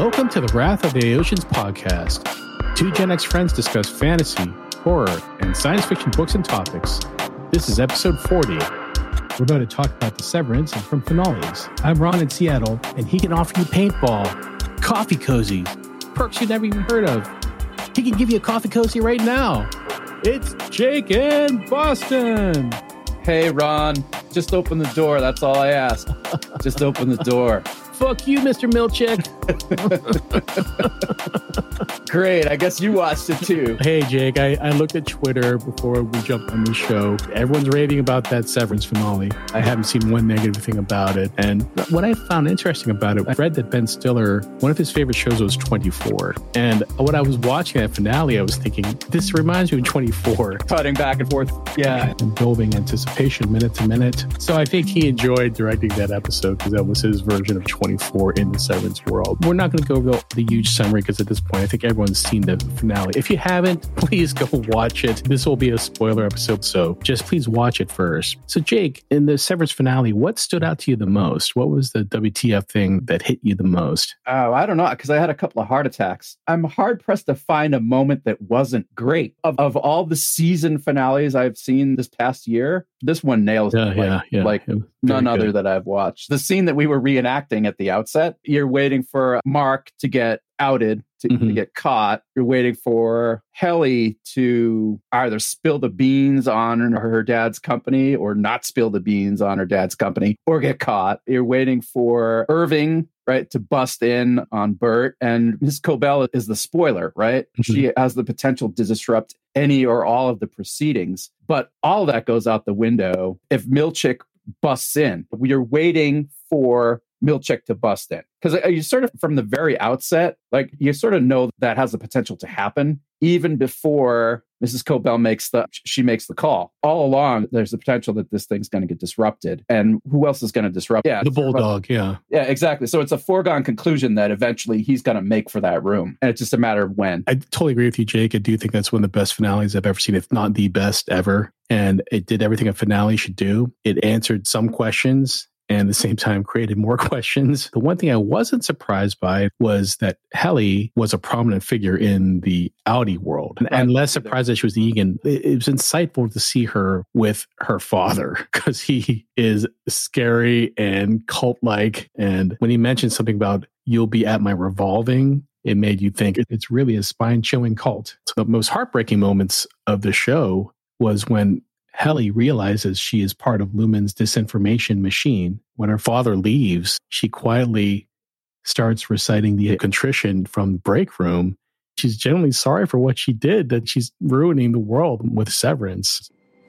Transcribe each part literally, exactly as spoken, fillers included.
Welcome to the Wrath of the Aeocians podcast. Two Gen X friends discuss fantasy, horror, and science fiction books and topics. This is episode forty. We're going to talk about the Severance and from finales. I'm Ron in Seattle, and he can offer you paintball, coffee cozies, perks you've never even heard of. He can give you a coffee cozy right now. It's Jake in Boston. Hey, Ron, just open the door. That's all I ask. Just open the door. Fuck you, Mister Milchick. Great. I guess you watched it too. Hey, Jake, I, I looked at Twitter before we jumped on the show. Everyone's raving about that Severance finale. I haven't seen one negative thing about it. And what I found interesting about it, I read that Ben Stiller, one of his favorite shows was twenty-four. And when I was watching that finale, I was thinking, this reminds me of twenty-four. Cutting back and forth. Yeah. And building anticipation minute to minute. So I think he enjoyed directing that episode because that was his version of twenty-four in the Severance world. We're not going to go over the huge summary because at this point, I think everyone's seen the finale. If you haven't, please go watch it. This will be a spoiler episode, so just please watch it first. So Jake, in the Severance finale, what stood out to you the most? What was the W T F thing that hit you the most? Oh, I don't know, because I had a couple of heart attacks. I'm hard-pressed to find a moment that wasn't great. Of, of all the season finales I've seen this past year, this one nails yeah, it. Like, yeah, yeah. like none other good. that I've watched. The scene that we were reenacting at the outset, you're waiting for Mark to get outed, to, Mm-hmm. to get caught. You're waiting for Helly to either spill the beans on her dad's company or not spill the beans on her dad's company or get caught. You're waiting for Irving, right, to bust in on Bert. And Miss Cobell is the spoiler, right? Mm-hmm. She has the potential to disrupt any or all of the proceedings. But all of that goes out the window if Milchick busts in. We are waiting for Milchick to bust in. Because you sort of, from the very outset, like you sort of know that has the potential to happen even before Missus Cobell makes the, she makes the call. All along, there's the potential that this thing's going to get disrupted. And who else is going to disrupt? Yeah, the Bulldog, yeah. Yeah, exactly. So it's a foregone conclusion that eventually he's going to make for that room. And it's just a matter of when. I totally agree with you, Jake. I do think that's one of the best finales I've ever seen, if not the best ever. And it did everything a finale should do. It answered some questions and at the same time created more questions. The one thing I wasn't surprised by was that Helly was a prominent figure in the Audi world. And, and less surprised that she was Negan. It, it was insightful to see her with her father because he is scary and cult-like. And when he mentioned something about, you'll be at my revolving, it made you think it's really a spine-chilling cult. So the most heartbreaking moments of the show was when Helly realizes she is part of Lumen's disinformation machine. When her father leaves, she quietly starts reciting the contrition from the break room. She's genuinely sorry for what she did, that she's ruining the world with Severance.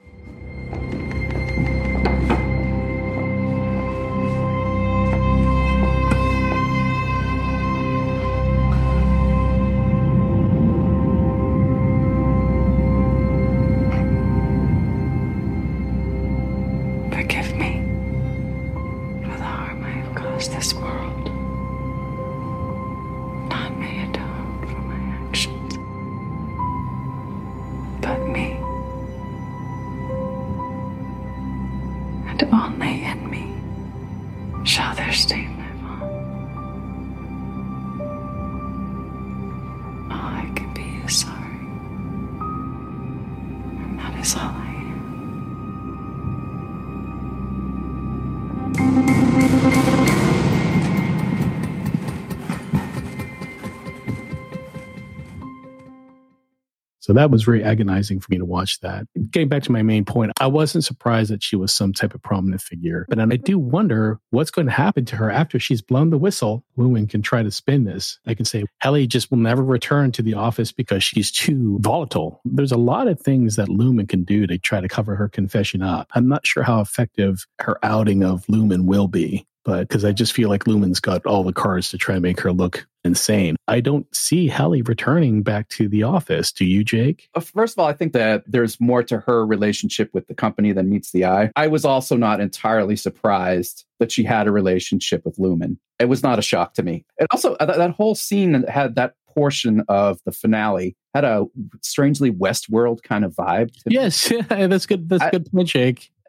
This world. None may atone for my actions, but me. And only in me shall their stain live on. All I can be is sorry, and that is all I am. So that was very agonizing for me to watch that. Getting back to my main point, I wasn't surprised that she was some type of prominent figure. But I do wonder what's going to happen to her after she's blown the whistle. Lumen can try to spin this. I can say, Helly just will never return to the office because she's too volatile. There's a lot of things that Lumen can do to try to cover her confession up. I'm not sure how effective her outing of Lumen will be. But because I just feel like Lumen's got all the cards to try and make her look insane. I don't see Helly returning back to the office. Do you, Jake? First of all, I think that there's more to her relationship with the company than meets the eye. I was also not entirely surprised that she had a relationship with Lumen. It was not a shock to me. And also, that, that whole scene had that portion of the finale had a strangely Westworld kind of vibe. Yes, that's good. That's I, good point, Jake.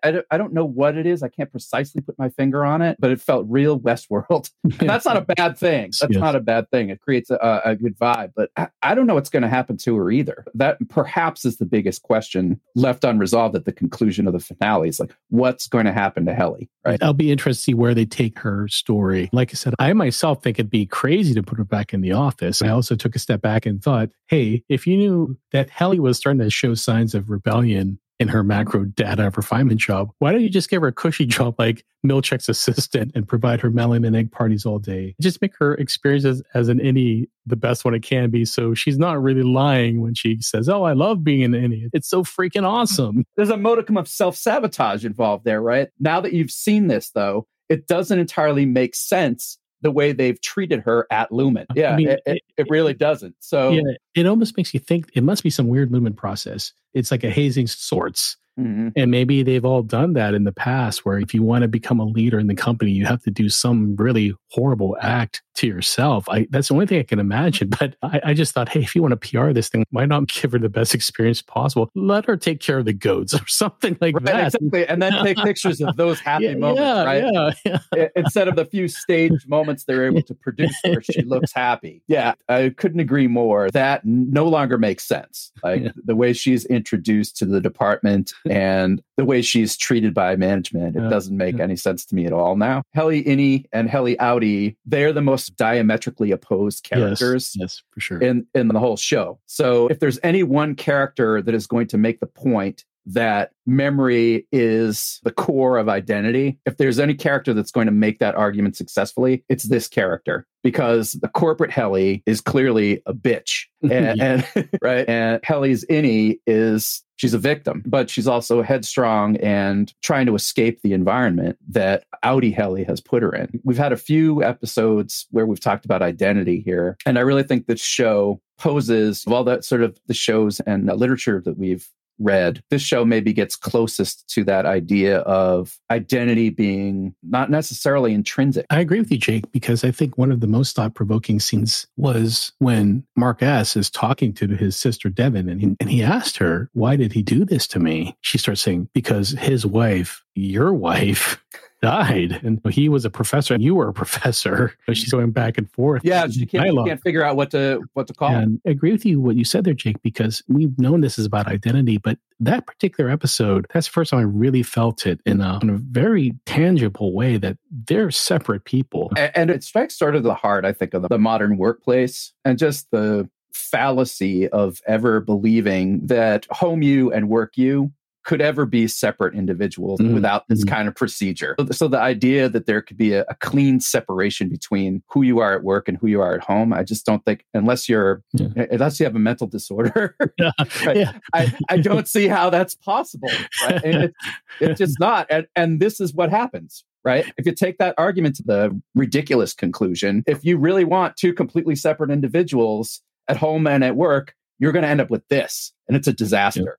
I don't, I don't know what it is. I can't precisely put my finger on it, but it felt real Westworld. And that's not a bad thing. That's yes. not a bad thing. It creates a, a good vibe, but I, I don't know what's going to happen to her either. That perhaps is the biggest question left unresolved at the conclusion of the finale. It's like, what's going to happen to Helly? Right. I'll be interested to see where they take her story. Like I said, I myself think it'd be crazy to put her back in the office. I also took a step back and thought, hey, if you knew that Helly was starting to show signs of rebellion in her macro data refinement job, why don't you just give her a cushy job like Milchick's assistant and provide her melon and egg parties all day? Just make her experience as, as an innie the best one it can be, so she's not really lying when she says, oh, I love being an innie. It's so freaking awesome. There's a modicum of self-sabotage involved there, right? Now that you've seen this, though, it doesn't entirely make sense the way they've treated her at Lumen. Yeah, I mean, it, it, it really doesn't. So yeah, it almost makes you think it must be some weird Lumen process. It's like a hazing sorts. Mm-hmm. And maybe they've all done that in the past, where if you want to become a leader in the company, you have to do some really horrible act to yourself. I, that's the only thing I can imagine. But I, I just thought, hey, if you want to P R this thing, why not give her the best experience possible? Let her take care of the goats or something like right, that. Exactly. And then take pictures of those happy yeah, moments, yeah, right? Yeah, yeah. Instead of the few staged moments they're able to produce where she looks happy. Yeah, I couldn't agree more. That no longer makes sense. Like yeah. the way she's introduced to the department and the way she's treated by management, it yeah, doesn't make yeah. any sense to me at all now. Helly Innie and Helly Outie, they're the most diametrically opposed characters yes, yes, for sure. in, in the whole show. So if there's any one character that is going to make the point that memory is the core of identity, if there's any character that's going to make that argument successfully, it's this character, because the corporate Helly is clearly a bitch. And, yeah. and right. And Helly's Innie is, she's a victim, but she's also headstrong and trying to escape the environment that Outie Helly has put her in. We've had a few episodes where we've talked about identity here. And I really think this show poses, of all that sort of the shows and the literature that we've read, this show maybe gets closest to that idea of identity being not necessarily intrinsic. I agree with you, Jake, because I think one of the most thought-provoking scenes was when Mark S. is talking to his sister Devin, and he, and he asked her, why did he do this to me? She starts saying, because his wife, your wife, died, and he was a professor and you were a professor. So she's going back and forth. Yeah, she can't, she can't figure out what to what to call and him. I agree with you what you said there, Jake, because we've known this is about identity, but that particular episode, that's the first time I really felt it in a, in a very tangible way that they're separate people. And, and it strikes sort of the heart, I think, of the, the modern workplace and just the fallacy of ever believing that home you and work you could ever be separate individuals mm-hmm. without this mm-hmm. kind of procedure. So the idea that there could be a, a clean separation between who you are at work and who you are at home, I just don't think, unless you're, yeah. unless you have a mental disorder, yeah. right? yeah. I, I don't see how that's possible. Right? And it's, it's just not. And, and this is what happens. Right? If you take that argument to the ridiculous conclusion, if you really want two completely separate individuals at home and at work, you're going to end up with this. And it's a disaster. Yeah.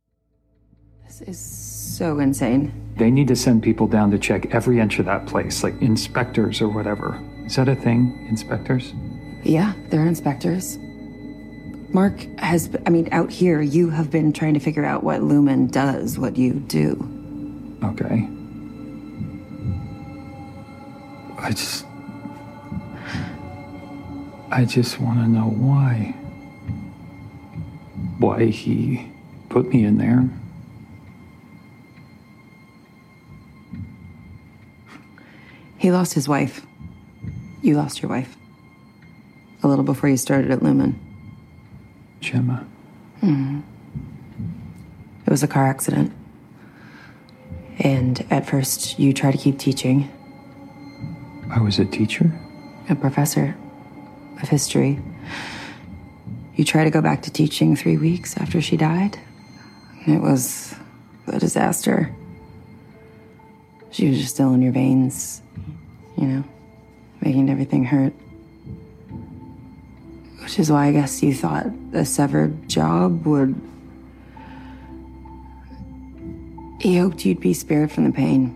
This is so insane. They need to send people down to check every inch of that place, like inspectors or whatever. Is that a thing, inspectors? Yeah, they're inspectors. Mark has, I mean, out here, you have been trying to figure out what Lumen does, what you do. Okay. I just... I just want to know why. Why he put me in there. He lost his wife. You lost your wife. A little before you started at Lumen. Gemma. Mm-hmm. It was a car accident. And at first, you tried to keep teaching. I was a teacher? A professor of history. You tried to go back to teaching three weeks after she died. It was a disaster. She was just still in your veins, you know, making everything hurt. Which is why I guess you thought a severed job would... He hoped you'd be spared from the pain.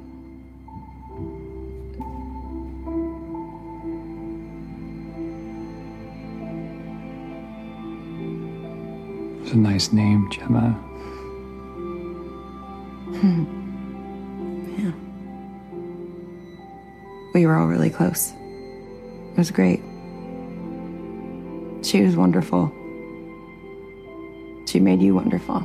It's a nice name, Gemma. Hmm. We were all really close. It was great. She was wonderful. She made you wonderful.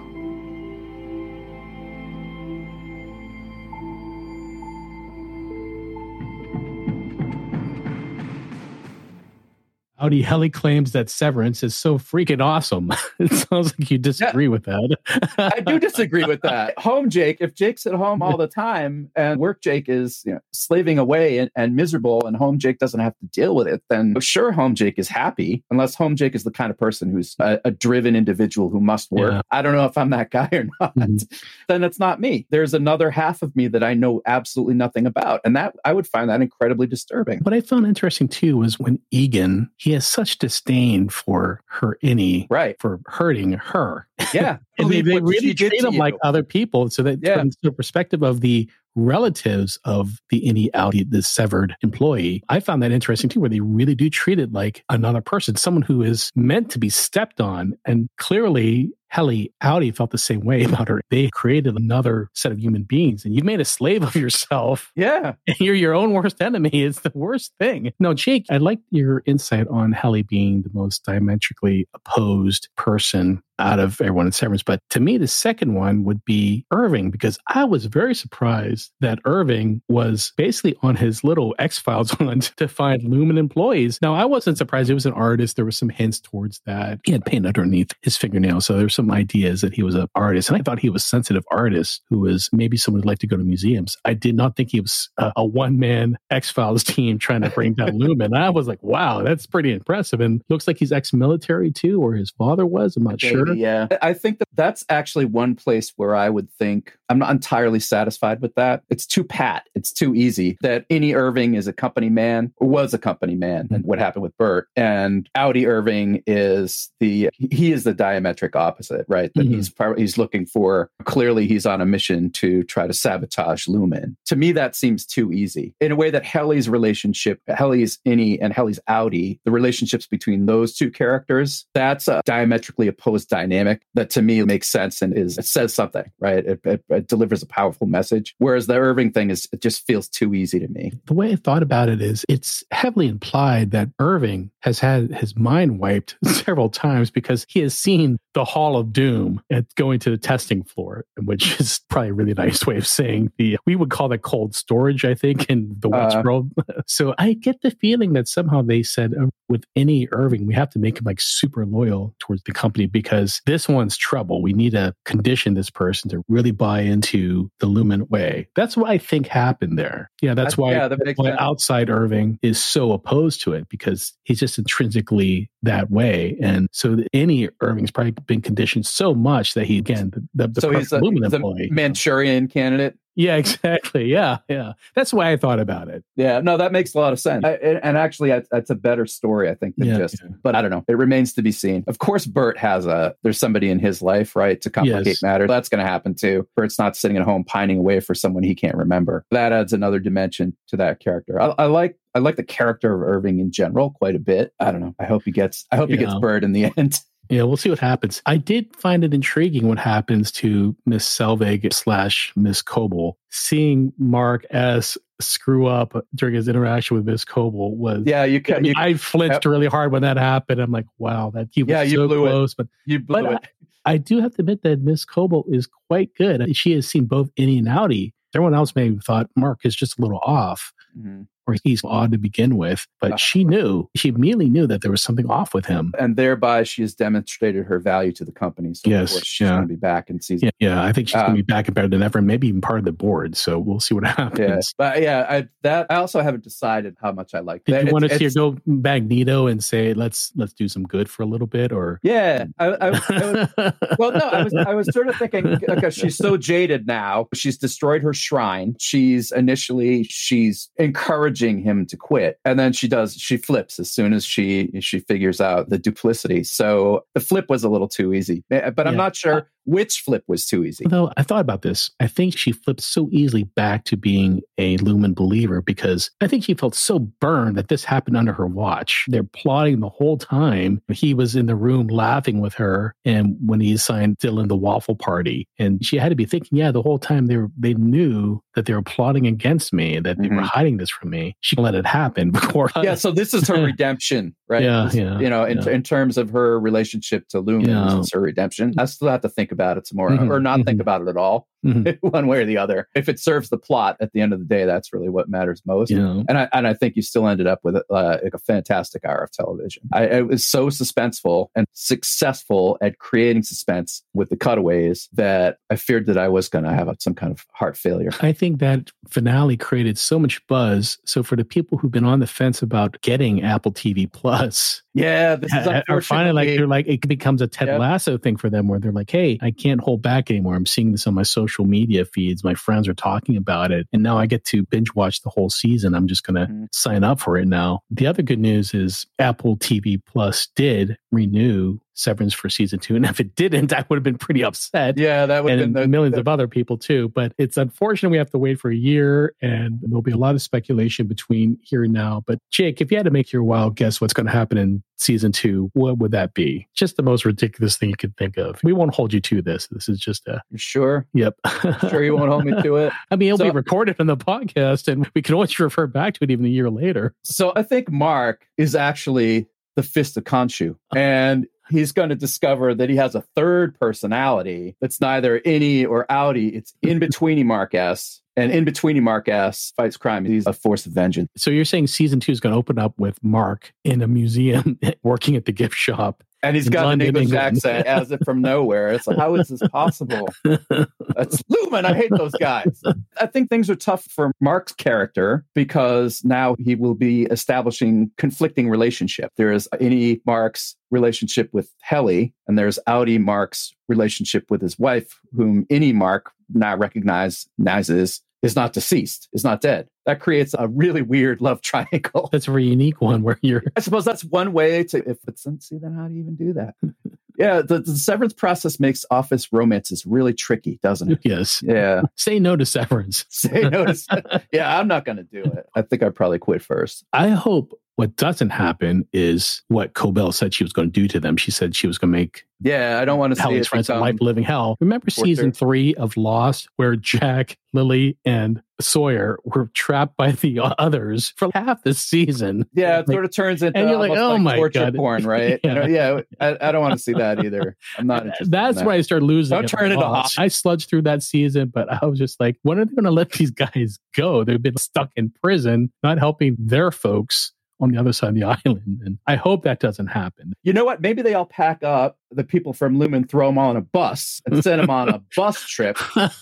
Audi Helly claims that Severance is so freaking awesome. It sounds like you disagree yeah, with that. I do disagree with that. Home Jake, if Jake's at home all the time and work Jake is you know, slaving away and, and miserable and home Jake doesn't have to deal with it, then sure, home Jake is happy, unless home Jake is the kind of person who's a, a driven individual who must work. Yeah. I don't know if I'm that guy or not. Mm-hmm. Then it's not me. There's another half of me that I know absolutely nothing about. And that I would find that incredibly disturbing. What I found interesting too was when Egan, he has such disdain for her Innie, right, for hurting her. Yeah. And they, they really treat them like other people. So that yeah. from the perspective of the relatives of the Innie Audi, the severed employee, I found that interesting too, where they really do treat it like another person, someone who is meant to be stepped on. And clearly Helly Audi felt the same way about her. They created another set of human beings and you've made a slave of yourself. Yeah. And you're your own worst enemy. It's the worst thing. No, Jake, I'd like your insight on Helly being the most diametrically opposed person out of everyone in Severance. But to me, the second one would be Irving, because I was very surprised that Irving was basically on his little X-Files hunt to find Lumen employees. Now, I wasn't surprised. He was an artist. There were some hints towards that. He had paint underneath his fingernails. So there were some ideas that he was an artist. And I thought he was a sensitive artist who was maybe someone who'd like to go to museums. I did not think he was a, a one-man X-Files team trying to bring down Lumen. I was like, wow, that's pretty impressive. And looks like he's ex-military too, or his father was. I'm not Maybe, sure. Yeah. I think that that's actually one place where I would think I'm not entirely satisfied with that. It's too pat. It's too easy that Innie Irving is a company man, or was a company man, mm-hmm. and what happened with Bert. And Audi Irving is the, he is the diametric opposite, right? That mm-hmm. he's he's looking for, clearly he's on a mission to try to sabotage Lumen. To me, that seems too easy. In a way that Helly's relationship, Helly's Innie and Helly's Audi, the relationships between those two characters, that's a diametrically opposed dynamic that to me makes sense and is, it says something, right? It, it, it delivers a powerful message. Whereas the Irving thing is, it just feels too easy to me. The way I thought about it is it's heavily implied that Irving has had his mind wiped several times because he has seen the Hall of Doom at going to the testing floor, which is probably a really nice way of saying the, we would call that cold storage, I think, in the West uh, world. So I get the feeling that somehow they said uh, with Innie Irving, we have to make him like super loyal towards the company because this one's trouble. We need to condition this person to really buy into the Lumen way. That's what I think happened there. Yeah, that's why, yeah, that that's why outside Irving is so opposed to it, because he's just intrinsically that way. And so Innie Irving's probably been conditioned so much that he, again, the, the, the so he's a, Lumen he's employee. a Manchurian candidate. Yeah, exactly. Yeah, yeah. That's why I thought about it. Yeah, no, that makes a lot of sense. I, and actually, that's, that's a better story, I think, than yeah, just, yeah. but I don't know. It remains to be seen. Of course, Bert has a, there's somebody in his life, right, to complicate yes. matters. That's going to happen too. Bert's not sitting at home pining away for someone he can't remember. That adds another dimension to that character. I, I like I like the character of Irving in general quite a bit. I don't know. I hope he gets, I hope yeah. he gets Bert in the end. Yeah, we'll see what happens. I did find it intriguing what happens to Miss Selvig slash Miss Coble. Seeing Mark S. screw up during his interaction with Miss Coble was... Yeah, you can. You, I flinched yep. really hard when that happened. I'm like, wow, that he was yeah, you so blew close. It. But you blew but it. I, I do have to admit that Miss Coble is quite good. She has seen both Innie and Audi. Everyone else may have thought Mark is just a little off. Mm-hmm. Or he's odd to begin with, but uh, she knew, she immediately knew that there was something off with him. And thereby she has demonstrated her value to the company. So yes, of course she's yeah. going to be back in season. Yeah, yeah I think she's uh, going to be back and better than ever, and maybe even part of the board. So we'll see what happens. Yeah, but yeah, I, that I also haven't decided how much I like Did that. you it's, want to see her it's, go Magneto and say, let's let's do some good for a little bit? Or Yeah. I, I, I was, well, no, I was, I was sort of thinking, because she's so jaded now. She's destroyed her shrine. She's initially, she's encouraging him to quit. And then she does, she flips as soon as she she figures out the duplicity. So the flip was a little too easy. But I'm yeah. not sure which flip was too easy. Though I thought about this. I think she flipped so easily back to being a Lumen believer because I think she felt so burned that this happened under her watch. They're plotting the whole time. He was in the room laughing with her, and when he assigned Dylan the waffle party, and she had to be thinking, yeah, the whole time they were, they knew that they were plotting against me, that they mm-hmm. were hiding this from me. me. She can let it happen before. Yeah, so this is her redemption, right? Yeah, this, yeah. You know, in, yeah. in terms of her relationship to Lumen, Yeah. this is her redemption. I still have to think about it some more, Mhm, or not mhm. think about it at all, Mhm. one way or the other. If it serves the plot at the end of the day, that's really what matters most. Yeah. And I and I think you still ended up with uh, like a fantastic hour of television. I, it was so suspenseful and successful at creating suspense with the cutaways that I feared that I was going to have a, some kind of heart failure. I think that finale created so much buzz. So for the people who've been on the fence about getting Apple T V Plus, Yeah, this is are finally like unfortunately- they're like it becomes a Ted Yep. Lasso thing for them, where they're like, "Hey, I can't hold back anymore. I'm seeing this on my social media feeds. My friends are talking about it, and now I get to binge watch the whole season. I'm just going to Mhm. sign up for it now." The other good news is Apple T V Plus did renew Severance for season two, and if it didn't, I would have been pretty upset. Yeah, that would have And been the millions the- of other people too. But it's unfortunate we have to wait for a year, and there'll be a lot of speculation between here and now. But Jake, if you had to make your wild guess what's going to happen in season two, what would that be? Just the most ridiculous thing you could think of. We won't hold you to this. This is just a You sure? yep. Sure you won't hold me to it? I mean, it'll So- be recorded on the podcast, and we can always refer back to it even a year later. So I think Mark is actually the Fist of Khonshu, and he's going to discover that he has a third personality that's neither innie or outie. It's in betweeny Mark S. And in betweeny Mark S fights crime. He's a force of vengeance. So you're saying season two is going to open up with Mark in a museum working at the gift shop. And he's In got London, an English England. accent as if from nowhere. It's like, how is this possible? That's Lumen. I hate those guys. I think things are tough for Mark's character because now he will be establishing conflicting relationship. There is any Mark's relationship with Helly, and there's outie Mark's relationship with his wife, whom any Mark now recognizes is not deceased, is not dead. That creates a really weird love triangle. That's a very unique one where you're I suppose that's one way to, if it's, see, then how do you even do that? Yeah, the, the severance process makes office romances really tricky, doesn't it? yes. Yeah. Say no to Severance. Say no to- yeah, I'm not going to do it. I think I'd probably quit first. I hope what doesn't happen is what Cobell said she was going to do to them. She said she was going to make Yeah, I don't want to see Helly's it friends a become- life living hell. Remember torture. season three of Lost, where Jack, Lily, and Sawyer were trapped by the others for half the season? Yeah, it Like, sort of turns into and you're like, almost oh like my torture God. porn, right? Yeah. You know, yeah, I, I don't want to see that either. I'm not interested. That's in that. why I started losing. Don't it. turn it Oh, off. I sludged through that season, but I was just like, when are they going to let these guys go? They've been stuck in prison, not helping their folks on the other side of the island. And I hope that doesn't happen. You know what? Maybe they all pack up. The people from Lumen throw them all on a bus and send them on a bus trip.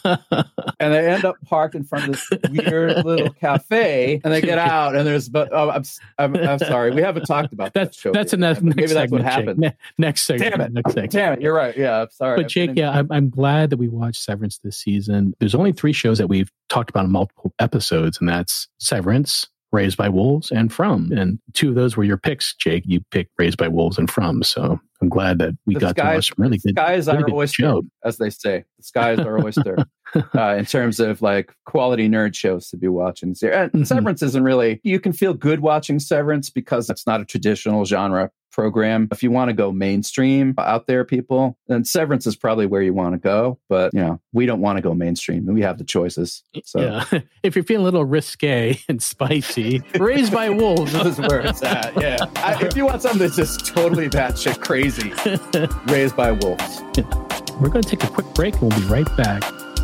And they end up parked in front of this weird little cafe, and they get out, and there's. But oh, I'm, I'm, I'm sorry, we haven't talked about That's that show. that's a yet. next, Maybe next that's what segment, Jake. happened. Ne- next segment. Damn it! Next segment. Damn it! You're right. Yeah, I'm sorry. But I've Jake, been- yeah, I'm, I'm glad that we watched Severance this season. There's only three shows that we've talked about in multiple episodes, and that's Severance, Raised by Wolves, and From. And two of those were your picks, Jake. You picked Raised by Wolves and From. So I'm glad that we The got to skies- watch some really the good, skies really are good oyster, show. as they say. The skies are oyster uh, in terms of like quality nerd shows to be watching. And Mhm. Severance isn't really. You can feel good watching Severance because it's not a traditional genre program. If you want to go mainstream out there, people, then Severance is probably where you want to go. But you know, we don't want to go mainstream. We have the choices. So Yeah. If you're feeling a little risque and spicy, Raised by Wolves. this is where it's at. Yeah. I, if you want something that's just totally batshit crazy, Raised by Wolves. We're going to take a quick break and we'll be right back.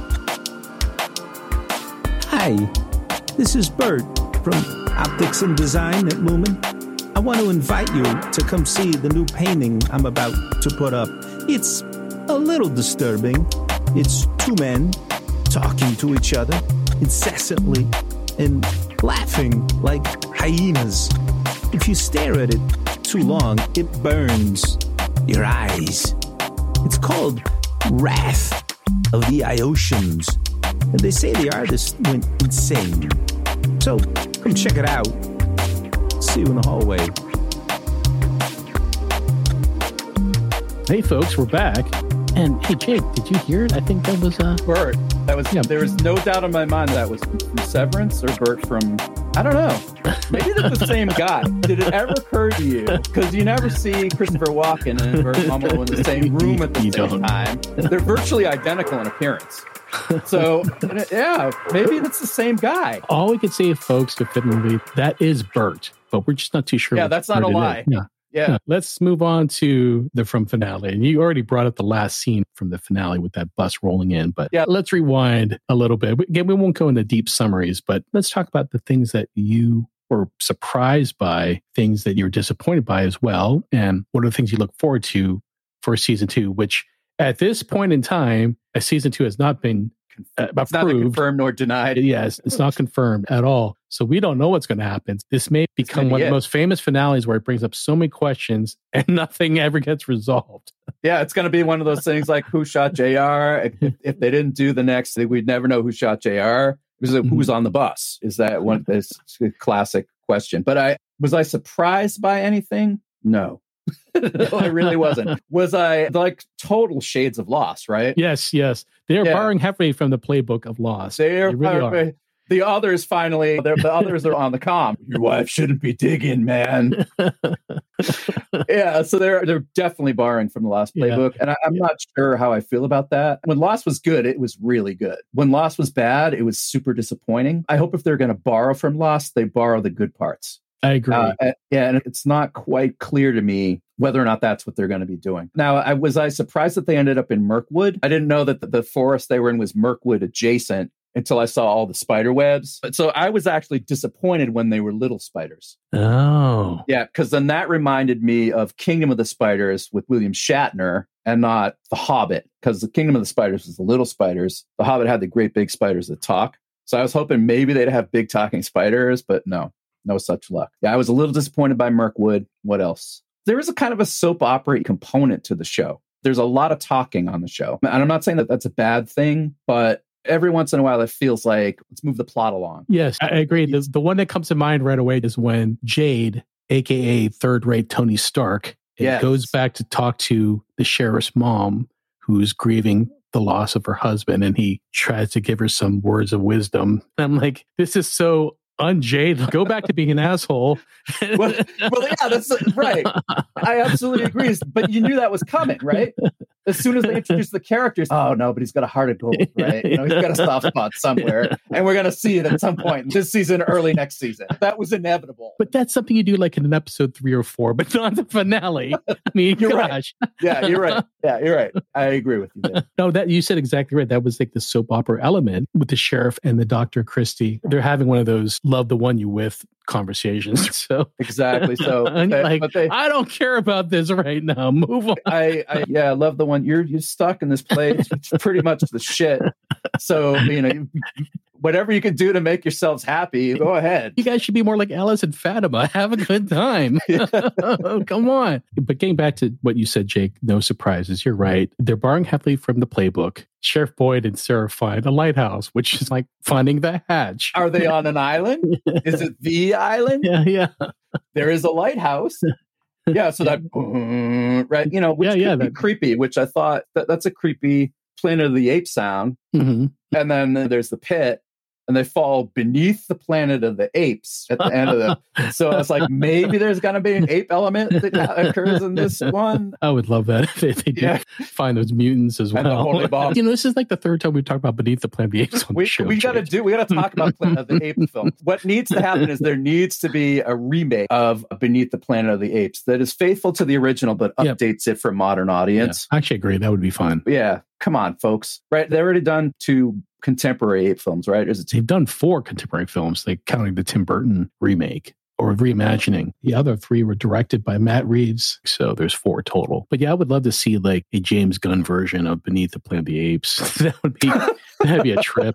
Hi, this is Bert from Optics and Design at Lumen. I want to invite you to come see the new painting I'm about to put up. It's a little disturbing. It's two men talking to each other incessantly and laughing like hyenas. If you stare at it too long, it burns your eyes. It's called Wrath of the Iotians. And they say the artist went insane. So come check it out. See you in the hallway. Hey, folks, we're back. And hey, Jake, did you hear it? I think that was uh, Bert. That was Yeah. there was no doubt in my mind that was from Severance or Bert from I don't know. Maybe they're the same guy. Did it ever occur to you? Because you never see Christopher Walken and Bert Pummel in the same room at the You same don't. time. They're virtually identical in appearance. So, yeah, maybe it's the same guy. All we could say, folks, definitively, that is Bert, but we're just not too sure. Yeah, that's not Bert a lie. Yeah. Yeah. yeah. Let's move on to the From finale. And you already brought up the last scene from the finale with that bus rolling in, but yeah. let's rewind a little bit. Again, we won't go into deep summaries, but let's talk about the things that you were surprised by, things that you're disappointed by as well, and what are the things you look forward to for season two, which at this point in time, a season two has not been uh, it's not confirmed nor denied. Yes, it's not confirmed at all. So we don't know what's going to happen. This may become one of the most famous finales where it brings up so many questions and nothing ever gets resolved. Yeah, it's going to be one of those things like who shot J R? If, if they didn't do the next, we'd never know who shot J R. Because mm-hmm. who's on the bus? Is that one? This classic question. But I was I surprised by anything? No. No, I really wasn't. Was I like total shades of Lost, right? Yes, yes. They're yeah. borrowing heavily from the playbook of Lost. They're they really are. The others finally, the others are on the comm. Your wife shouldn't be digging, man. yeah, so they're they're definitely borrowing from the Lost playbook, yeah. and I, I'm yeah. not sure how I feel about that. When Lost was good, it was really good. When Lost was bad, it was super disappointing. I hope if they're going to borrow from Lost, they borrow the good parts. I agree. Uh, yeah, and it's not quite clear to me whether or not that's what they're going to be doing. Now, I was I surprised that they ended up in Mirkwood. I didn't know that the, the forest they were in was Mirkwood adjacent until I saw all the spider webs. So I was actually disappointed when they were little spiders. Oh. Yeah, because then that reminded me of Kingdom of the Spiders with William Shatner and not The Hobbit, because the Kingdom of the Spiders was the little spiders. The Hobbit had the great big spiders that talk. So I was hoping maybe they'd have big talking spiders, but no, no such luck. Yeah, I was a little disappointed by Mirkwood. What else? There is a kind of a soap opera component to the show. There's a lot of talking on the show. And I'm not saying that that's a bad thing, but every once in a while, it feels like, let's move the plot along. Yes, I agree. The, the one that comes to mind right away is when Jade, a k a third-rate Tony Stark, yes. goes back to talk to the sheriff's mom, who's grieving the loss of her husband, and he tries to give her some words of wisdom. And I'm like, this is so un-Jade. Go back to being an asshole. well, well, yeah, that's right. I absolutely agree. But you knew that was coming, right? As soon as they introduced the characters, oh no, but he's got a heart of gold, right? You know, he's got a soft spot somewhere, and we're going to see it at some point this season, early next season. That was inevitable. But that's something you do like in an episode three or four, but not the finale. I mean, you're gosh. Right. Yeah, you're right. Yeah, you're right. I agree with you there. No, that you said exactly right. That was like the soap opera element with the sheriff and the Doctor Christie. They're having one of those love the one you with conversations. So exactly. So they, like, but they, I don't care about this right now. Move on. I, I yeah, I love the one you're you're stuck in this place. It's pretty much the shit. So you know, whatever you can do to make yourselves happy, go ahead. You guys should be more like Alice and Fatima. Have a good time. Come on. But getting back to what you said, Jake, no surprises. You're right. They're borrowing heavily from the playbook. Sheriff Boyd and Sarah find a lighthouse, which is like finding the hatch. Are they on an island? Is it the island? Yeah, yeah. There is a lighthouse. Yeah, so that, uh, right, you know, which yeah, yeah, could be that, creepy, which I thought, that, that's a creepy Planet of the Apes sound. Mm-hmm. And then there's the pit. And they fall beneath the Planet of the Apes at the end of the. So I was like, maybe there's going to be an ape element that occurs in this one. I would love that if they, they did yeah. find those mutants as well. And the holy bomb. You know, this is like the third time we talk about Beneath the Planet of the Apes on we, the show. We got to do. We got to talk about Planet of the Apes film. What needs to happen is there needs to be a remake of Beneath the Planet of the Apes that is faithful to the original, but updates yep. it for a modern audience. Yeah. I actually agree. That would be fun. Yeah. Come on, folks. Right? They've already done two contemporary ape films, right? Is it They've done four contemporary films, like counting the Tim Burton remake or reimagining. The other three were directed by Matt Reeves, so there's four total. But yeah, I would love to see like a James Gunn version of Beneath the Planet of the Apes. That would be that'd be a trip.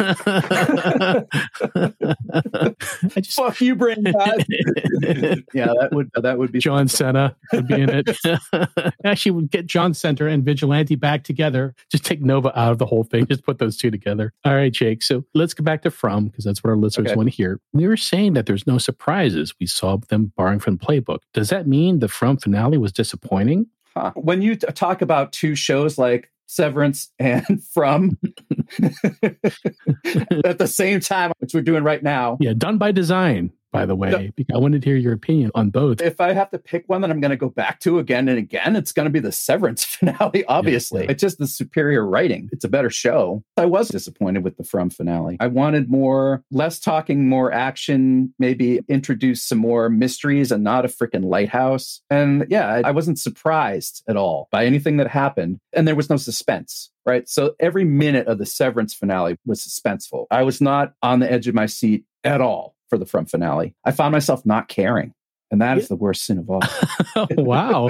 I just fuck you, Brandon. Yeah, that would that would be John Cena would be in it. Actually, we'd get John Cena and Vigilante back together. Just take Nova out of the whole thing. Just put those two together. All right, Jake. So let's go back to From, because that's what our listeners okay. want to hear. We were saying that there's no surprises. We saw them borrowing from the playbook. Does that mean the From finale was disappointing? Huh. When you t- talk about two shows like Severance and From at the same time, which we're doing right now. Yeah, done by design. by the way, no. because I wanted to hear your opinion on both. If I have to pick one that I'm going to go back to again and again, it's going to be the Severance finale, obviously. Yeah. It's just the superior writing. It's a better show. I was disappointed with the From finale. I wanted more, less talking, more action, maybe introduce some more mysteries and not a freaking lighthouse. And yeah, I, I wasn't surprised at all by anything that happened. And there was no suspense. Right. So every minute of the Severance finale was suspenseful. I was not on the edge of my seat at all for the From finale. I found myself not caring. And that is the worst sin of all. Oh, wow.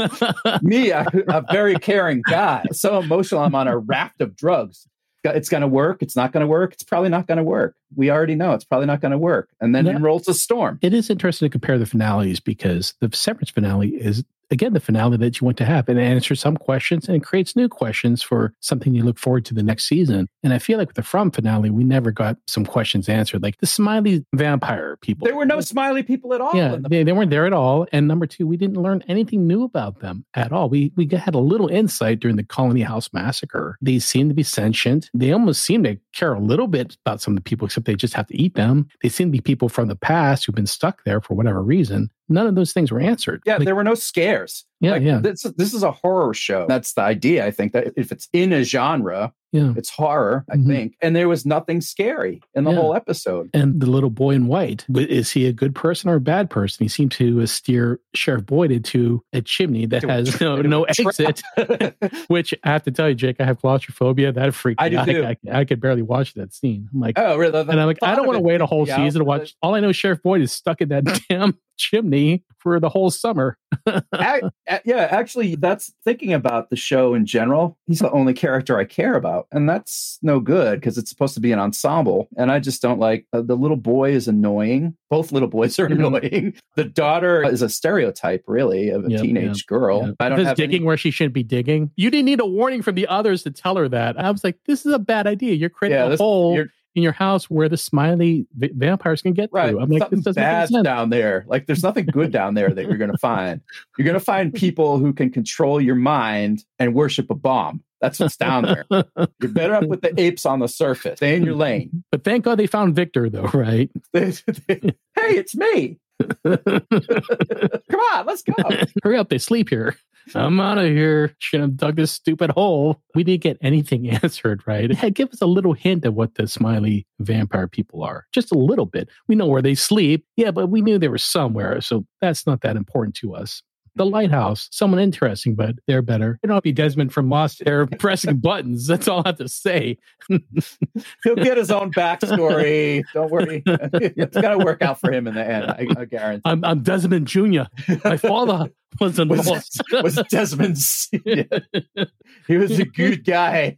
Me, I, a very caring guy. So emotional. I'm on a raft of drugs. It's going to work. It's not going to work. It's probably not going to work. We already know it's probably not going to work. And then yeah. in rolls a storm. It is interesting to compare the finales because the Severance finale is, again, the finale that you want to have. And it answers some questions and it creates new questions for something you look forward to the next season. And I feel like with the From finale, we never got some questions answered. Like the smiley vampire people. There were no smiley people at all. Yeah, the- they, they weren't there at all. And number two, we didn't learn anything new about them at all. We, we had a little insight during the Colony House massacre. They seemed to be sentient. They almost seemed to care a little bit about some of the people, except they just have to eat them. They seem to be people from the past who've been stuck there for whatever reason. None of those things were answered. Yeah, like, there were no scares. Yeah, like, yeah. This, this is a horror show. That's the idea, I think, that if it's in a genre, yeah. it's horror, I mm-hmm. think. And there was nothing scary in the yeah. whole episode. And the little boy in white, is he a good person or a bad person? He seemed to steer Sheriff Boyd into a chimney that has no, no exit, which I have to tell you, Jake, I have claustrophobia. That freaked me out. I, do I, I, I could barely watch that scene. I'm like, oh, really? And I'm like, I don't want to wait a whole season to watch. All I know, Sheriff Boyd is stuck in that damn chimney for the whole summer. I, yeah, actually, that's thinking about the show in general. He's the only character I care about. And that's no good because it's supposed to be an ensemble. And I just don't like uh, the little boy is annoying. Both little boys are annoying. The daughter is a stereotype, really, of a yep, teenage yep, girl. Yep. I don't have digging any... where she shouldn't be digging. You didn't need a warning from the others to tell her that. I was like, this is a bad idea. You're creating yeah, a this, hole you're... in your house where the smiley v- vampires can get right. through. I'm like, this doesn't bad down there. Like, there's nothing good down there that you're going to find. You're going to find people who can control your mind and worship a bomb. That's what's down there. You're better up with the apes on the surface. Stay in your lane. But thank God they found Victor, though, right? Hey, it's me. Come on, let's go. Hurry up, they sleep here. I'm out of here. Shouldn't have dug this stupid hole. We didn't get anything answered, right? Hey, give us a little hint of what the smiley vampire people are. Just a little bit. We know where they sleep. Yeah, but we knew they were somewhere, so that's not that important to us. The lighthouse, someone interesting, but they're better. It don't be Desmond from Lost there pressing buttons. That's all I have to say. He'll get his own backstory. Don't worry. It's going to work out for him in the end. I, I guarantee. I'm, I'm Desmond Junior My father was a was, Lost. was Desmond Senior He was a good guy.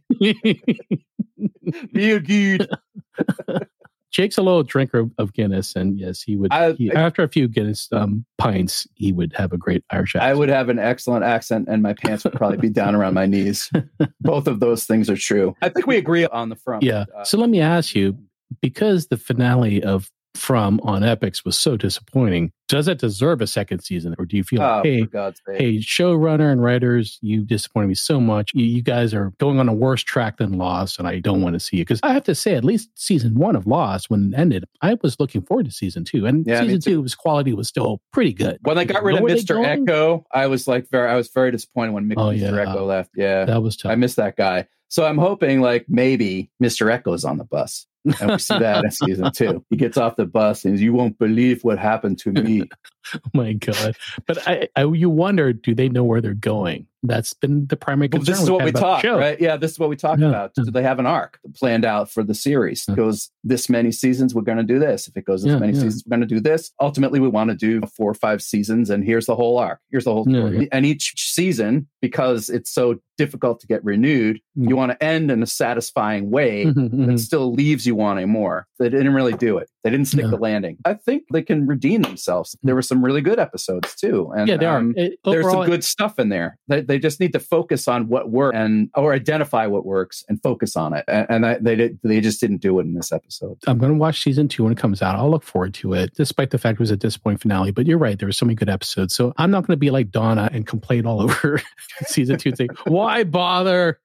Real good. Jake's a little drinker of, of Guinness, and yes, he would. I, he, after a few Guinness um, pints, he would have a great Irish accent. I would have an excellent accent, and my pants would probably be down around my knees. Both of those things are true. I think we agree on the From. Yeah. Uh, so let me ask you, because the finale of From on Epix was so disappointing, does it deserve a second season, or do you feel oh, like, hey, for God's sake. hey, showrunner and writers, you disappointed me so much. You, you guys are going on a worse track than Lost, and I don't want to see it. Because I have to say, at least season one of Lost, when it ended, I was looking forward to season two, and yeah, season two, was quality was still pretty good. When they got rid of Mister Echo, I was like, very, I was very disappointed when Mister Oh, yeah. Echo left. Yeah, that was tough. I missed that guy. So I'm hoping, like, maybe Mister Echo is on the bus. And we see that in season two. He gets off the bus and says, "You won't believe what happened to me." Oh my God. But I, I, you wonder, do they know where they're going? That's been the primary concern. Well, this is what we talked, right? Yeah, this is what we talked yeah, about. Yeah. Do they have an arc planned out for the series? It goes this many seasons, we're going to do this. If it goes this yeah, many yeah. seasons, we're going to do this. Ultimately, we want to do four or five seasons, and here's the whole arc. Here's the whole story. Yeah, yeah. And each season, because it's so difficult to get renewed, mm-hmm. you want to end in a satisfying way mm-hmm, that still leaves you wanting more. They didn't really do it. They didn't stick yeah. the landing. I think they can redeem themselves. There were some really good episodes too. And yeah, there um, are. It, there's some good stuff in there. They, they just need to focus on what works and or identify what works and focus on it. And, and I, they did, they just didn't do it in this episode. I'm going to watch season two when it comes out. I'll look forward to it, despite the fact it was a disappointing finale. But you're right. There were so many good episodes. So I'm not going to be like Donna and complain all over season two and say, why bother?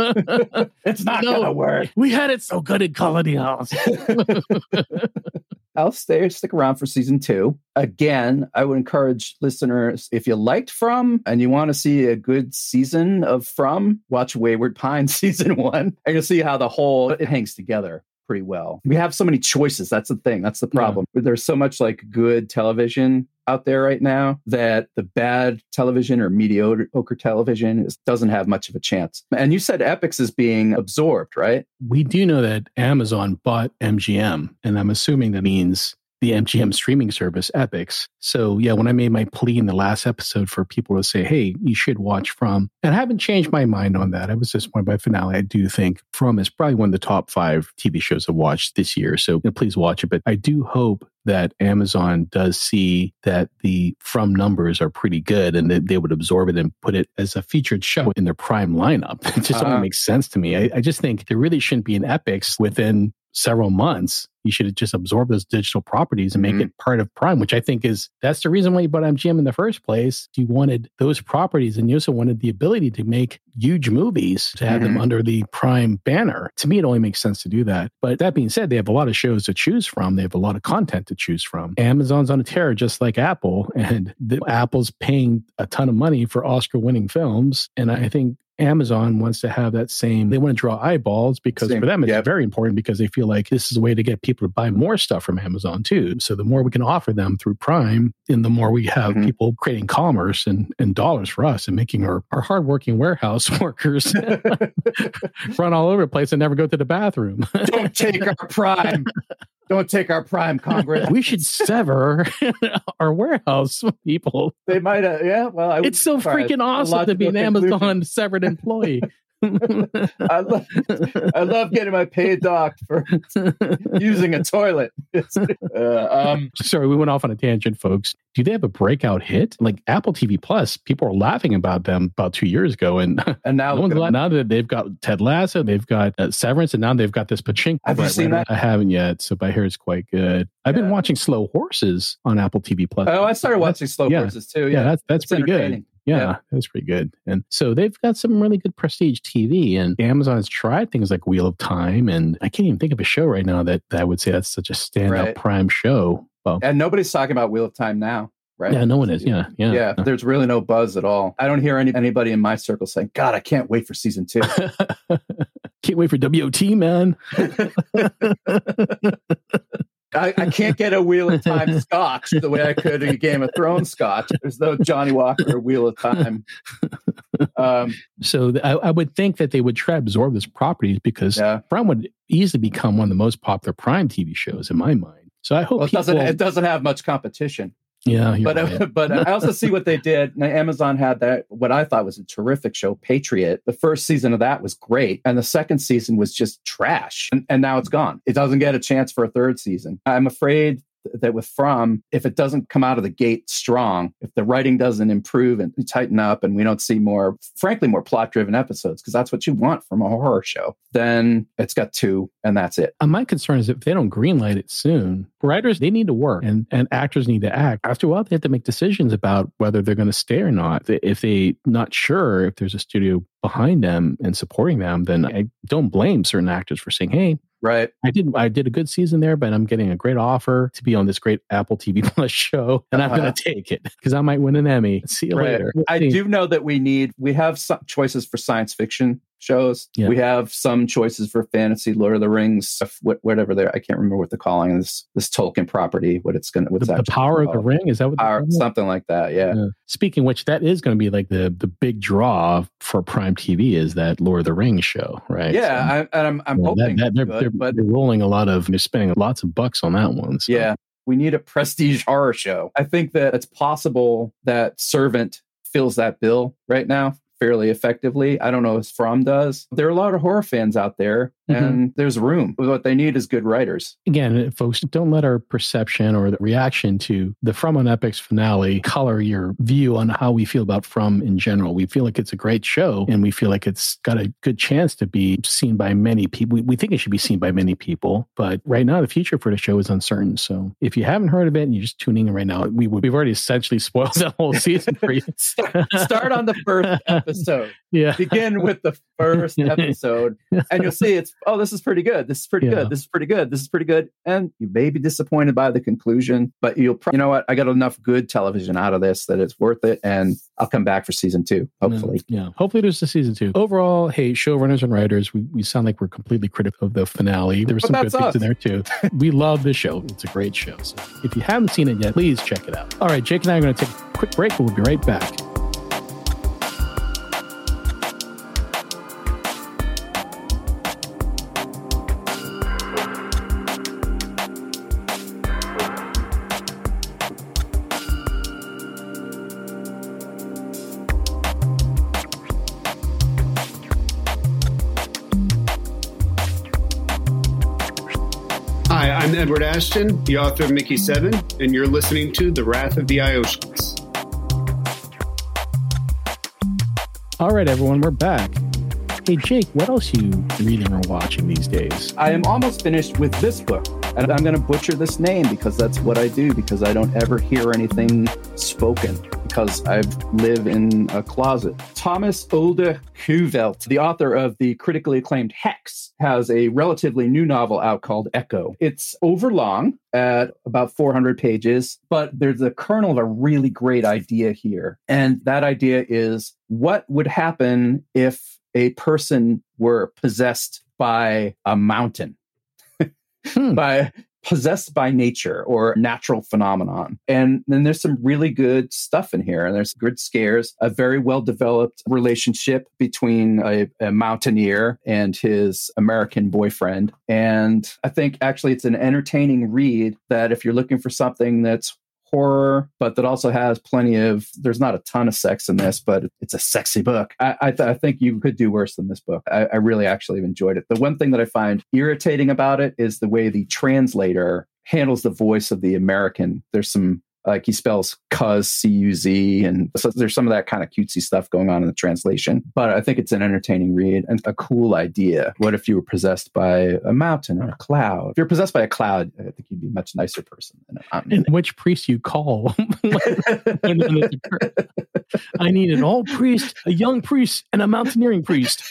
It's not no, going to work. We had it so good in Colony House. I'll stay, stick around for season two. Again, I would encourage listeners, if you liked From and you want to see a good season of From, watch Wayward Pines season one, and you'll see how the whole, it hangs together pretty well. We have so many choices. That's the thing. That's the problem. Yeah. There's so much like good television out there right now that the bad television or mediocre television is, doesn't have much of a chance. And you said Epix is being absorbed, right? We do know that Amazon bought M G M, and I'm assuming that means the M G M streaming service, Epix. So yeah, when I made my plea in the last episode for people to say, hey, you should watch From, and I haven't changed my mind on that. I was disappointed by finale. I do think From is probably one of the top five T V shows I've watched this year. So you know, please watch it. But I do hope that Amazon does see that the From numbers are pretty good and that they would absorb it and put it as a featured show in their Prime lineup. It just uh-huh. only makes sense to me. I, I just think there really shouldn't be an Epix within several months. You should just absorb those digital properties and make mm-hmm. it part of Prime, which I think is, that's the reason why you bought M G M in the first place. You wanted those properties and you also wanted the ability to make huge movies, to have mm-hmm. them under the Prime banner. To me, it only makes sense to do that. But that being said, they have a lot of shows to choose from. They have a lot of content to choose from. Amazon's on a tear just like Apple, and the, Apple's paying a ton of money for Oscar-winning films. And I think Amazon wants to have that same, they want to draw eyeballs because same. for them, it's yep. very important because they feel like this is a way to get people to buy more stuff from Amazon too. So the more we can offer them through Prime, and the more we have mm-hmm. people creating commerce and, and dollars for us and making our, our hardworking warehouse workers run all over the place and never go to the bathroom. Don't take our Prime. Don't take our Prime, Congress. We should sever our warehouse people. They might have, yeah. Well, I it's so freaking awesome to be an Amazon severed employee. I love, I love getting my pay docked for using a toilet. uh, um, Sorry, we went off on a tangent, folks. Do they have a breakout hit? Like Apple T V Plus, people were laughing about them about two years ago, and and now no one's now that they've got Ted Lasso, they've got uh, Severance, and now they've got this Pachinko. Have you seen that? I haven't yet, so I hear it's quite good. I've yeah. been watching Slow Horses on Apple T V Plus. Oh, I started watching Slow yeah. Horses too. Yeah, yeah that's that's it's pretty good. Yeah, yeah, that's pretty good. And so they've got some really good prestige T V, and Amazon has tried things like Wheel of Time, and I can't even think of a show right now that, that I would say that's such a standout right. Prime show. Well, and nobody's talking about Wheel of Time now, right? Yeah, no one is. Yeah, yeah. Yeah, there's really no buzz at all. I don't hear any anybody in my circle saying, God, I can't wait for season two. Can't wait for W O T, man. I, I can't get a Wheel of Time scotch the way I could in a Game of Thrones scotch. There's no Johnny Walker Wheel of Time. Um, so th- I, I would think that they would try to absorb this property because yeah. Prime would easily become one of the most popular Prime T V shows in my mind. So I hope well, it, people... doesn't, it doesn't have much competition. Yeah, but right. uh, but I also see what they did. Now, Amazon had that what I thought was a terrific show, Patriot. The first season of that was great, and the second season was just trash. And, and now it's gone. It doesn't get a chance for a third season. I'm afraid that with From, if it doesn't come out of the gate strong, if the writing doesn't improve and tighten up, and we don't see more, frankly, more plot-driven episodes, because that's what you want from a horror show, then it's got two, and that's it. Uh, my concern is if they don't greenlight it soon, writers, they need to work, and, and actors need to act. After a while, they have to make decisions about whether they're going to stay or not. If they're not sure if there's a studio behind them and supporting them, then I don't blame certain actors for saying, hey, right, I did I did a good season there, but I'm getting a great offer to be on this great Apple T V Plus show, and uh-huh. I'm going to take it because I might win an Emmy. See you right. later. We'll I see. do know that we need, we have some choices for science fiction shows. Yeah. We have some choices for fantasy, Lord of the Rings, whatever there. I can't remember what they're calling this this Tolkien property. What it's going to, what's the, that? The Power called? of the Ring, is that what? Power, something like that. Yeah. yeah. Speaking of which, that is going to be like the the big draw for Prime T V is that Lord of the Rings show, right? Yeah, so, I, and I'm I'm yeah, hoping that, that they're, good, they're, but they're rolling a lot of, they're spending lots of bucks on that one. So. Yeah, we need a prestige horror show. I think that it's possible that Servant fills that bill right now fairly effectively. I don't know if From does. There are a lot of horror fans out there, mm-hmm. and there's room. What they need is good writers. Again, folks, don't let our perception or the reaction to the From on Epix finale color your view on how we feel about From in general. We feel like it's a great show, and we feel like it's got a good chance to be seen by many people. We, we think it should be seen by many people, but right now the future for the show is uncertain. So if you haven't heard of it and you're just tuning in right now, we, we've already essentially spoiled the whole season for you. Start on the first episode. Yeah. Begin with the first episode, and you'll see it's oh, this is pretty good. This is pretty Yeah. good. This is pretty good. This is pretty good. And you may be disappointed by the conclusion, but you'll, pro- you know what? I got enough good television out of this that it's worth it. And I'll come back for season two, hopefully. Yeah. Hopefully there's a season two. Overall, hey, showrunners and writers, we, we sound like we're completely critical of the finale. There were But some good that's things us. in there too. We love this show. It's a great show. So if you haven't seen it yet, please check it out. All right, Jake and I are going to take a quick break, but we'll be right back. Hi, I'm Edward Ashton, the author of Mickey seven, and you're listening to The Wrath of the Iotians. All right, everyone, we're back. Hey, Jake, what else you reading or watching these days? I am almost finished with this book. And I'm going to butcher this name because that's what I do, because I don't ever hear anything spoken, because I live in a closet. Thomas Olde Huvelt, the author of the critically acclaimed Hex, has a relatively new novel out called Echo. It's overlong at about four hundred pages, but there's a kernel of a really great idea here. And that idea is, what would happen if a person were possessed by a mountain? Hmm. by possessed by nature or natural phenomenon. And then there's some really good stuff in here. And there's good scares, a very well-developed relationship between a, a mountaineer and his American boyfriend. And I think actually it's an entertaining read that if you're looking for something that's horror, but that also has plenty of, there's not a ton of sex in this, but it's a sexy book. I, I, th- I think you could do worse than this book. I, I really actually enjoyed it. The one thing that I find irritating about it is the way the translator handles the voice of the American. There's some, like he spells cuz, C U Z, and so there's some of that kind of cutesy stuff going on in the translation. But I think it's an entertaining read and a cool idea. What if you were possessed by a mountain or a cloud? If you're possessed by a cloud, I think you'd be a much nicer person than a mountain. And which priest you call? I need an old priest, a young priest, and a mountaineering priest.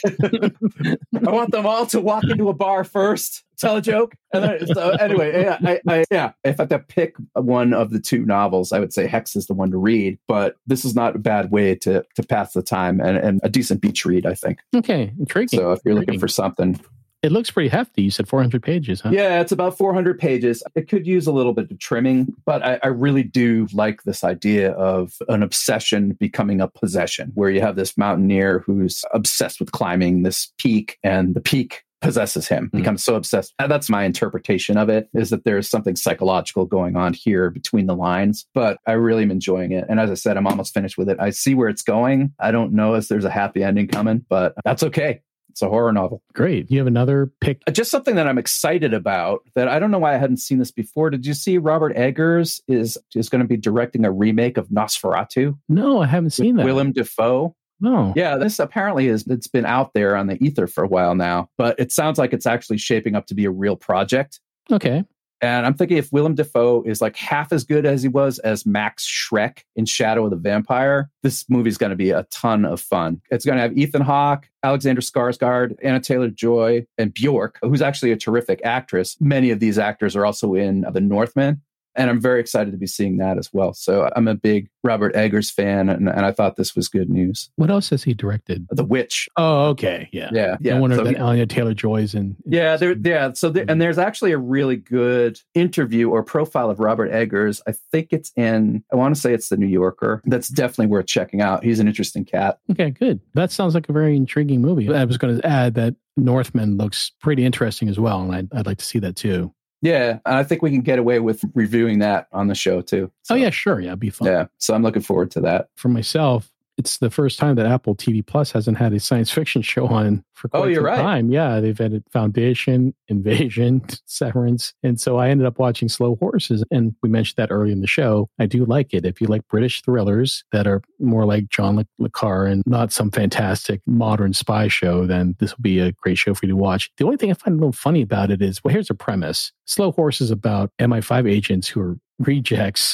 I want them all to walk into a bar first, tell a joke, and then, so anyway, yeah, I, I, yeah. If I had to pick one of the two novels, I would say Hex is the one to read. But this is not a bad way to to pass the time, and, and a decent beach read, I think. Okay, intriguing. So if you're intriguing. looking for something. It looks pretty hefty. You said four hundred pages, huh? Yeah, it's about four hundred pages. It could use a little bit of trimming, but I, I really do like this idea of an obsession becoming a possession, where you have this mountaineer who's obsessed with climbing this peak, and the peak possesses him, mm-hmm. becomes so obsessed. That's my interpretation of it, is that there's something psychological going on here between the lines, but I really am enjoying it. And as I said, I'm almost finished with it. I see where it's going. I don't know if there's a happy ending coming, but that's okay. It's a horror novel. Great. You have another pick? Just something that I'm excited about that I don't know why I hadn't seen this before. Did you see Robert Eggers is is going to be directing a remake of Nosferatu? No, I haven't seen that. Willem Dafoe. No. Yeah, this apparently is, it's been out there on the ether for a while now, but it sounds like it's actually shaping up to be a real project. Okay. And I'm thinking if Willem Dafoe is like half as good as he was as Max Schreck in Shadow of the Vampire, this movie's going to be a ton of fun. It's going to have Ethan Hawke, Alexander Skarsgård, Anna Taylor-Joy, and Bjork, who's actually a terrific actress. Many of these actors are also in The Northman. And I'm very excited to be seeing that as well. So I'm a big Robert Eggers fan, and, and I thought this was good news. What else has he directed? The Witch. Oh, okay. Yeah. Yeah. yeah. I wonder so that he, Anya Taylor-Joy's in. in yeah. There, yeah. So there, and there's actually a really good interview or profile of Robert Eggers. I think it's in, I want to say it's the New Yorker. That's definitely worth checking out. He's an interesting cat. Okay, good. That sounds like a very intriguing movie. I was going to add that Northman looks pretty interesting as well, and I'd, I'd like to see that too. Yeah, and I think we can get away with reviewing that on the show too. So, oh yeah, sure. Yeah, it'd be fun. Yeah, so I'm looking forward to that. For myself, it's the first time that Apple T V Plus hasn't had a science fiction show on for quite oh, you're some right. time. Yeah, they've had Foundation, Invasion, Severance. And so I ended up watching Slow Horses. And we mentioned that early in the show. I do like it. If you like British thrillers that are more like John Le, Le Carre and not some fantastic modern spy show, then this will be a great show for you to watch. The only thing I find a little funny about it is, well, here's a premise. Slow Horses about M I five agents who are rejects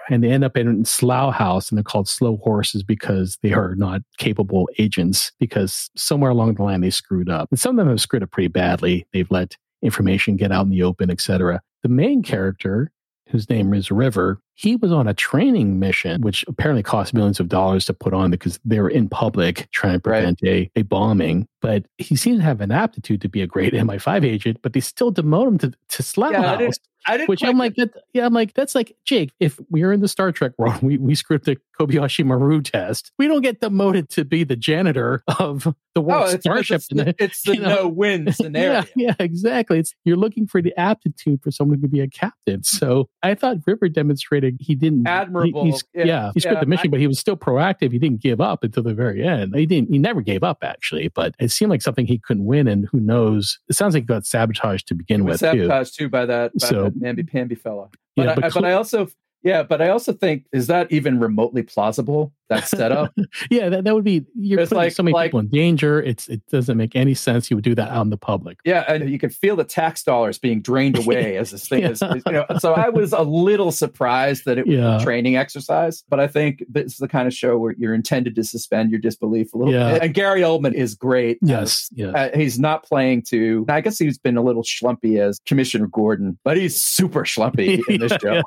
and they end up in Slough House, and they're called slow horses because they are not capable agents, because somewhere along the line they screwed up. And some of them have screwed up pretty badly. They've let information get out in the open, et cetera. The main character, whose name is River, he was on a training mission, which apparently cost millions of dollars to put on because they were in public trying to prevent right. a, a bombing. But he seems to have an aptitude to be a great M I five agent, but they still demote him to, to Slough yeah, House. I didn't, I didn't which I'm like, that, yeah, I'm like, that's like, Jake, if we were in the Star Trek world, we, we script the Kobayashi Maru test, we don't get demoted to be the janitor of the world oh, it's, starship. It's the, it's the know, no-win scenario. yeah, yeah, exactly. It's, you're looking for the aptitude for someone who could be a captain. So I thought River demonstrated he didn't... Admirable. He, yeah, yeah, he scripted yeah, the mission, I, but he was still proactive. He didn't give up until the very end. He didn't. He never gave up, actually, but it seemed like something he couldn't win, and who knows? It sounds like he got sabotaged to begin with, sabotaged too. too by that, by so, that namby-pamby fella. But, yeah, I, but, I, cl- but I also... Yeah, but I also think, is that even remotely plausible, that setup? yeah, that, that would be, you're it's putting like, so many like, people in danger. It's It doesn't make any sense you would do that out in the public. Yeah, and you could feel the tax dollars being drained away as this thing yeah. is, you know. So I was a little surprised that it was yeah. a training exercise, but I think this is the kind of show where you're intended to suspend your disbelief a little yeah. bit. And Gary Oldman is great. Yes, as, yes. Uh, he's not playing to, I guess he's been a little schlumpy as Commissioner Gordon, but he's super schlumpy in this show.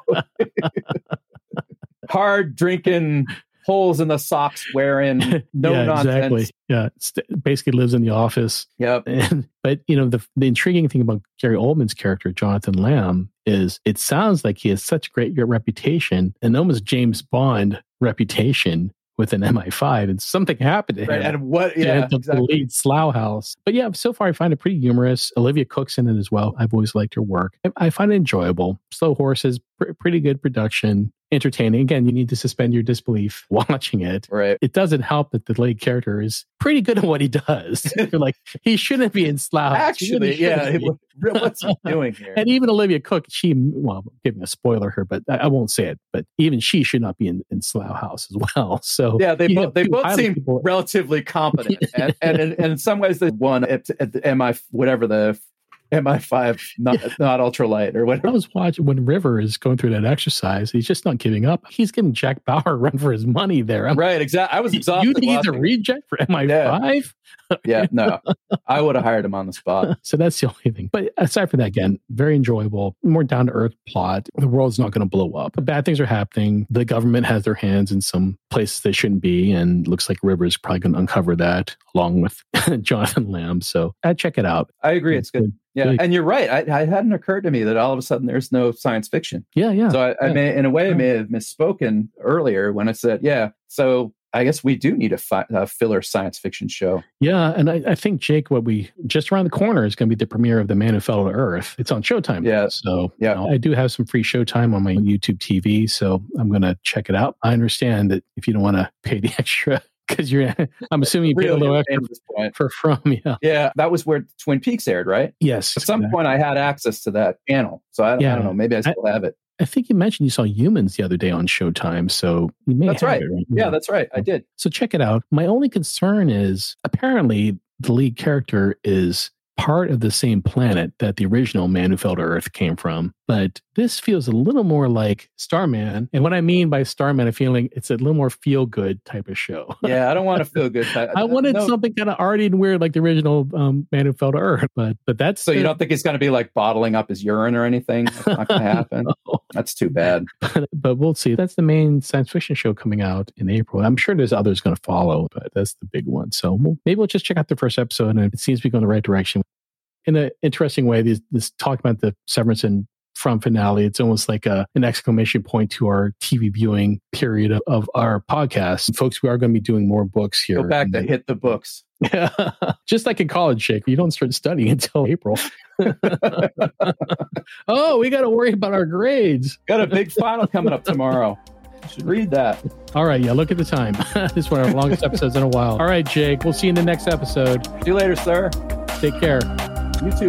Hard drinking, holes in the socks wearing, no yeah, nonsense. Exactly. Yeah, St- basically lives in the office. Yep. And, but you know, the the intriguing thing about Gary Oldman's character, Jonathan Lamb, is it sounds like he has such great reputation, and almost James Bond reputation with an M I five, and something happened to him. Right, and what? Yeah, to exactly. lead Slough House. But yeah, so far I find it pretty humorous. Olivia Cook's in it as well. I've always liked her work. I, I find it enjoyable. Slow Horses, pr- pretty good production. Entertaining. Again, you need to suspend your disbelief watching it. Right. It doesn't help that the lead character is pretty good at what he does. You're like, he shouldn't be in Slough. Actually, yeah. Be. What's he doing here? And even Olivia Cook, she, well, I'm giving a spoiler here, but I, I won't say it, but even she should not be in, in Slough House as well. So yeah, they both, they both seem people. relatively competent. and, and, and, and in some ways, the one at, at the M I, whatever the M I five, not, yeah. not ultralight or whatever. I was watching when River is going through that exercise. He's just not giving up. He's giving Jack Bauer a run for his money there. I'm, right, exactly. I was exhausted. You need watching. a reject for M I five? Yeah, yeah no. I would have hired him on the spot. So that's the only thing. But aside from that, again, very enjoyable, more down-to-earth plot. The world's not going to blow up. Bad things are happening. The government has their hands in some places they shouldn't be, and looks like River's probably going to uncover that along with Jonathan Lamb. So I'd check it out. I agree. It's, it's good. good. Yeah, really. And you're right. I, I hadn't occurred to me that all of a sudden there's no science fiction. Yeah, yeah. So I, yeah. I may, in a way, I may have misspoken earlier when I said, yeah. So I guess we do need a, fi- a filler science fiction show. Yeah, and I, I think, Jake, what we just around the corner is going to be the premiere of The Man Who Fell to Earth. It's on Showtime. Yeah. So yeah. You know, I do have some free Showtime on my YouTube T V, so I'm going to check it out. I understand that if you don't want to pay the extra, because you're, I'm assuming you paid really a little extra for From. Yeah. Yeah, that was where Twin Peaks aired, right? Yes. At some exactly. point, I had access to that channel, so I don't, yeah. I don't know. Maybe I still I, have it. I think you mentioned you saw Humans the other day on Showtime, so you may that's have right. it. Right? Yeah, that's right. I did. So check it out. My only concern is apparently the lead character is part of the same planet that the original Man Who Fell to Earth came from. But this feels a little more like Starman. And what I mean by Starman, I'm feeling it's a little more feel-good type of show. Yeah, I don't want to feel good. Type. I wanted no. something kind of arty and weird like the original um, Man Who Fell to Earth. But but that's... So the, you don't think he's going to be like bottling up his urine or anything? That's not going to happen. No. That's too bad. But, but we'll see. That's the main science fiction show coming out in April. I'm sure there's others going to follow, but that's the big one. So we'll, maybe we'll just check out the first episode, and it seems to be going the right direction. In an interesting way, this, this talk about the Severance and From finale, it's almost like a, an exclamation point to our T V viewing period of, of our podcast. And folks, we are going to be doing more books here. Go back to hit the books. Yeah. Just like in college, Jake, you don't start studying until April. Oh, we got to worry about our grades. Got a big final coming up tomorrow. You should read that. All right. Yeah. Look at the time. This is one of our longest episodes in a while. All right, Jake. We'll see you in the next episode. See you later, sir. Take care. You too.